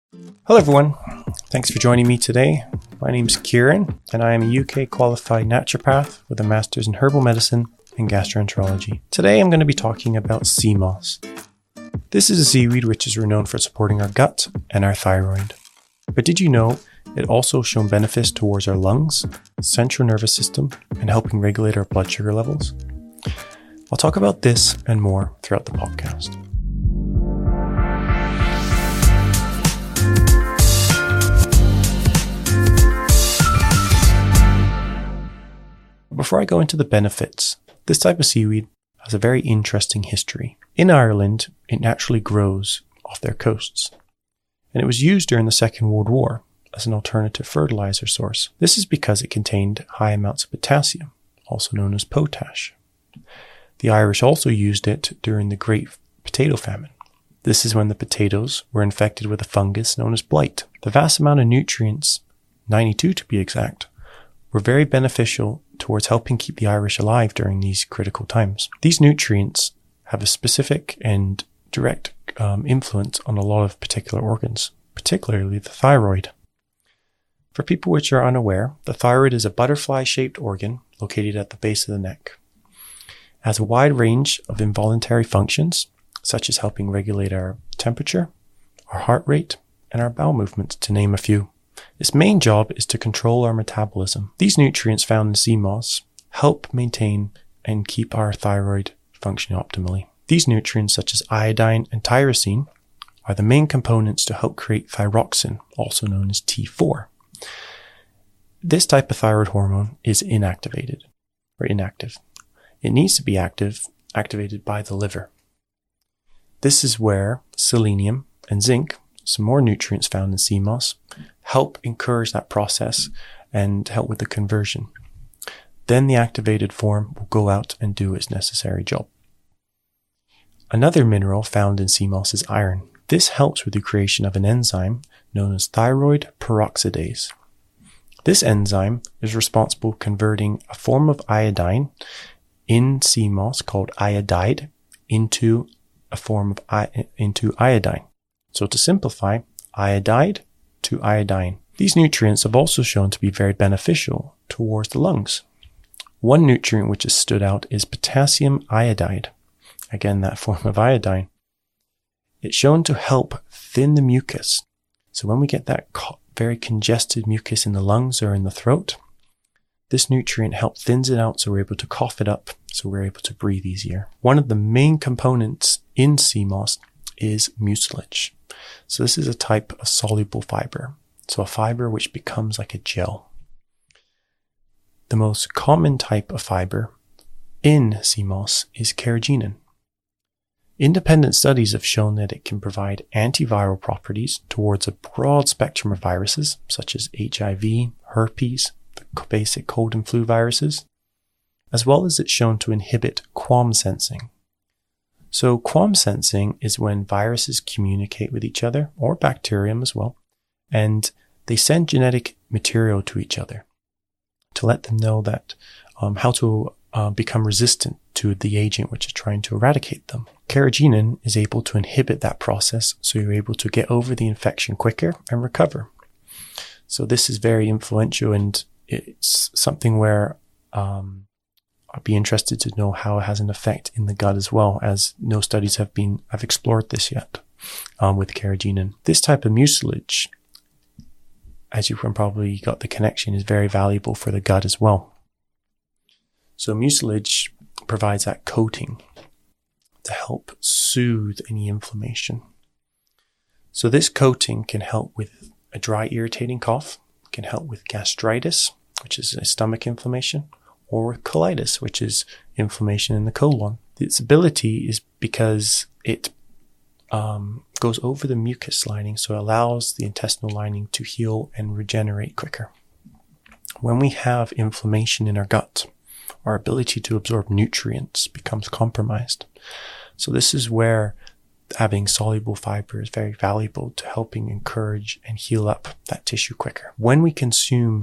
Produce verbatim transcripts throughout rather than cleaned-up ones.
Hello everyone, thanks for joining me today. My name is Kieran and I am a U K qualified naturopath with a master's in herbal medicine and gastroenterology. Today I'm going to be talking about sea moss. This is a seaweed which is renowned for supporting our gut and our thyroid. But did you know it also shown benefits towards our lungs, central nervous system, and helping regulate our blood sugar levels? I'll talk about this and more throughout the podcast. Before I go into the benefits, this type of seaweed has a very interesting history. In Ireland, it naturally grows off their coasts, and it was used during the Second World War as an alternative fertilizer source. This is because it contained high amounts of potassium, also known as potash. The Irish also used it during the Great Potato Famine. This is when the potatoes were infected with a fungus known as blight. The vast amount of nutrients, ninety-two to be exact, were very beneficial towards helping keep the Irish alive during these critical times. These nutrients have a specific and direct um, influence on a lot of particular organs, particularly the thyroid. For people which are unaware, the thyroid is a butterfly-shaped organ located at the base of the neck. It has a wide range of involuntary functions, such as helping regulate our temperature, our heart rate, and our bowel movements, to name a few. Its main job is to control our metabolism. These nutrients found in sea moss help maintain and keep our thyroid functioning optimally. These nutrients, such as iodine and tyrosine, are the main components to help create thyroxine, also known as T four. This type of thyroid hormone is inactivated or inactive. It needs to be active, activated by the liver. This is where selenium and zinc, some more nutrients found in sea moss, help encourage that process and help with the conversion. Then the activated form will go out and do its necessary job. Another mineral found in sea moss is iron. This helps with the creation of an enzyme known as thyroid peroxidase. This enzyme is responsible for converting a form of iodine in sea moss called iodide into a form of I- into iodine. So to simplify, iodide to iodine. These nutrients have also shown to be very beneficial towards the lungs. One nutrient which has stood out is potassium iodide. Again, that form of iodine. It's shown to help thin the mucus. So when we get that co- very congested mucus in the lungs or in the throat, this nutrient helps thins it out so we're able to cough it up, so we're able to breathe easier. One of the main components in sea moss is mucilage. So this is a type of soluble fiber. So a fiber which becomes like a gel. The most common type of fiber in sea moss is carrageenan. Independent studies have shown that it can provide antiviral properties towards a broad spectrum of viruses, such as H I V, herpes, the basic cold and flu viruses, as well as it's shown to inhibit qualm sensing. So qualm sensing is when viruses communicate with each other, or bacterium as well, and they send genetic material to each other to let them know that um, how to uh, become resistant to the agent which is trying to eradicate them. Carrageenan is able to inhibit that process, so you're able to get over the infection quicker and recover. So this is very influential, and it's something where um, I'd be interested to know how it has an effect in the gut as well, as no studies have been have explored this yet um, with carrageenan. This type of mucilage, as you can probably got the connection, is very valuable for the gut as well. So mucilage provides that coating to help soothe any inflammation. So this coating can help with a dry, irritating cough, can help with gastritis, which is a stomach inflammation, or with colitis, which is inflammation in the colon. Its ability is because it um, goes over the mucus lining, so it allows the intestinal lining to heal and regenerate quicker. When we have inflammation in our gut, our ability to absorb nutrients becomes compromised. So this is where having soluble fiber is very valuable to helping encourage and heal up that tissue quicker. When we consume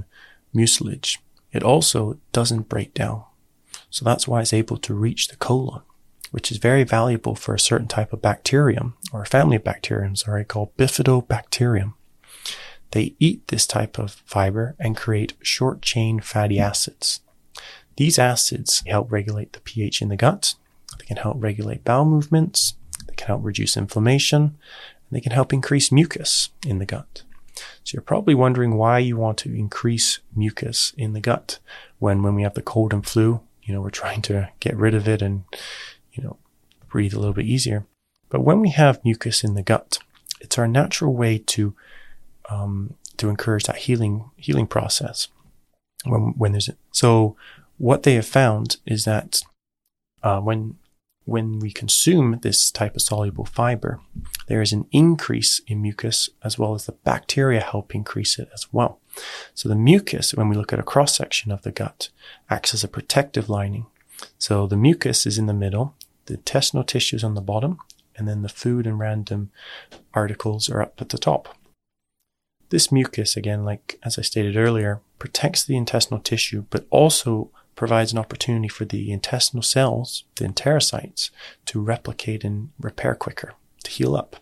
mucilage, it also doesn't break down. So that's why it's able to reach the colon which is very valuable for a certain type of bacterium, or a family of bacteriums, sorry, called Bifidobacterium. They eat this type of fiber and create short-chain fatty acids. These acids help regulate the pH in the gut. They can help regulate bowel movements. They can help reduce inflammation. And they can help increase mucus in the gut. So you're probably wondering why you want to increase mucus in the gut when, when we have the cold and flu, you know, we're trying to get rid of it and, you know, breathe a little bit easier. But when we have mucus in the gut, it's our natural way to um, to encourage that healing healing process. When when there's it, so what they have found is that uh, when when we consume this type of soluble fiber, there is an increase in mucus, as well as the bacteria help increase it as well. So the mucus, when we look at a cross section of the gut, acts as a protective lining. So the mucus is in the middle, the intestinal tissue is on the bottom, and then the food and random articles are up at the top. This mucus, again, like as I stated earlier, protects the intestinal tissue, but also provides an opportunity for the intestinal cells, the enterocytes, to replicate and repair quicker, to heal up.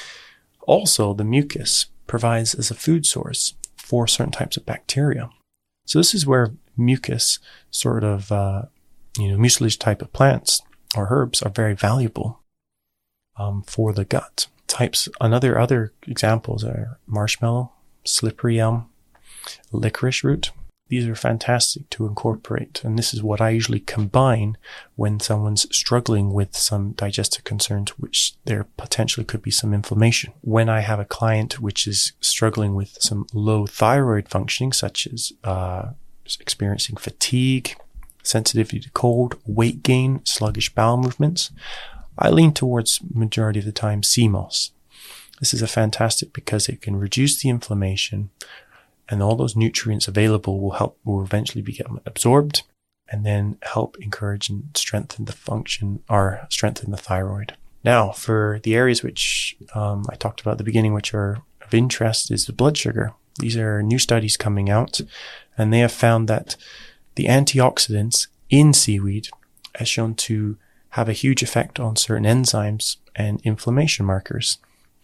Also, the mucus provides as a food source for certain types of bacteria. So this is where mucus, sort of, uh, you know, mucilage type of plants or herbs are very valuable um, for the gut. Types, another other examples are marshmallow, slippery elm, licorice root. These are fantastic to incorporate, and this is what I usually combine when someone's struggling with some digestive concerns, which there potentially could be some inflammation. When I have a client which is struggling with some low thyroid functioning, such as uh, experiencing fatigue, sensitivity to cold, weight gain, sluggish bowel movements, I lean towards, majority of the time, sea moss. This is a fantastic because it can reduce the inflammation, and all those nutrients available will help, will eventually become absorbed, and then help encourage and strengthen the function, or strengthen the thyroid. Now, for the areas which um, I talked about at the beginning, which are of interest, is the blood sugar. These are new studies coming out, and they have found that the antioxidants in seaweed has shown to have a huge effect on certain enzymes and inflammation markers.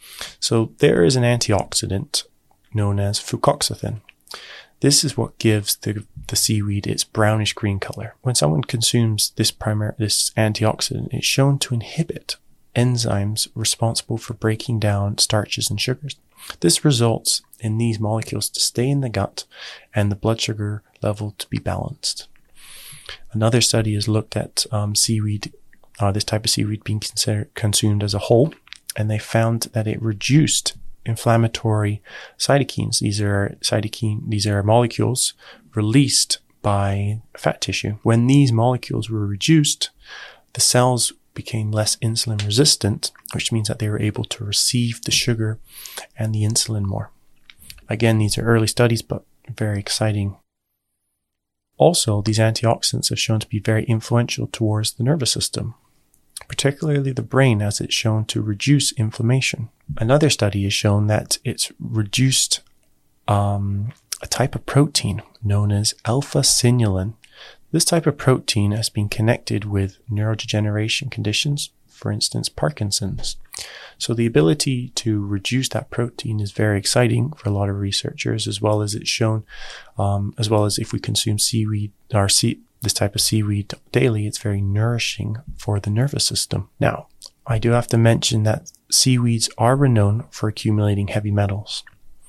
So there is an antioxidant known as fucoxanthin. This is what gives the, the seaweed its brownish green color. When someone consumes this primary, this antioxidant, it's shown to inhibit enzymes responsible for breaking down starches and sugars. This results in these molecules to stay in the gut and the blood sugar level to be balanced. Another study has looked at um, seaweed, uh, this type of seaweed being considered consumed as a whole, and they found that it reduced inflammatory cytokines. These are cytokine, these are molecules released by fat tissue. When these molecules were reduced, the cells became less insulin resistant, which means that they were able to receive the sugar and the insulin more. Again, these are early studies, but very exciting. Also, these antioxidants have shown to be very influential towards the nervous system, particularly the brain, as it's shown to reduce inflammation. Another study has shown that it's reduced um, a type of protein known as alpha-synuclein. This type of protein has been connected with neurodegeneration conditions, for instance, Parkinson's. So the ability to reduce that protein is very exciting for a lot of researchers, as well as it's shown, um, as well as if we consume seaweed or sea, this type of seaweed daily, it's very nourishing for the nervous system. Now, I do have to mention that seaweeds are renowned for accumulating heavy metals.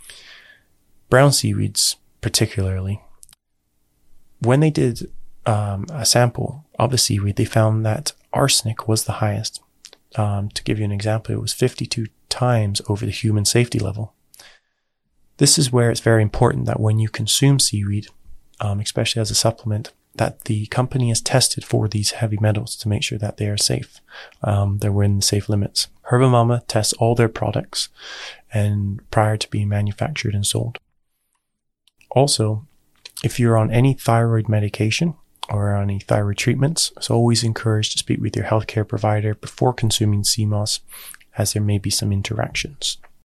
Brown seaweeds, particularly. When they did um, a sample of the seaweed, they found that arsenic was the highest. Um, to give you an example, it was fifty-two times over the human safety level. This is where it's very important that when you consume seaweed, um, especially as a supplement, that the company has tested for these heavy metals to make sure that they are safe. Um, they're within the safe limits. Herba Mama tests all their products and prior to being manufactured and sold. Also, if you're on any thyroid medication or on any thyroid treatments, it's always encouraged to speak with your healthcare provider before consuming sea moss, as there may be some interactions.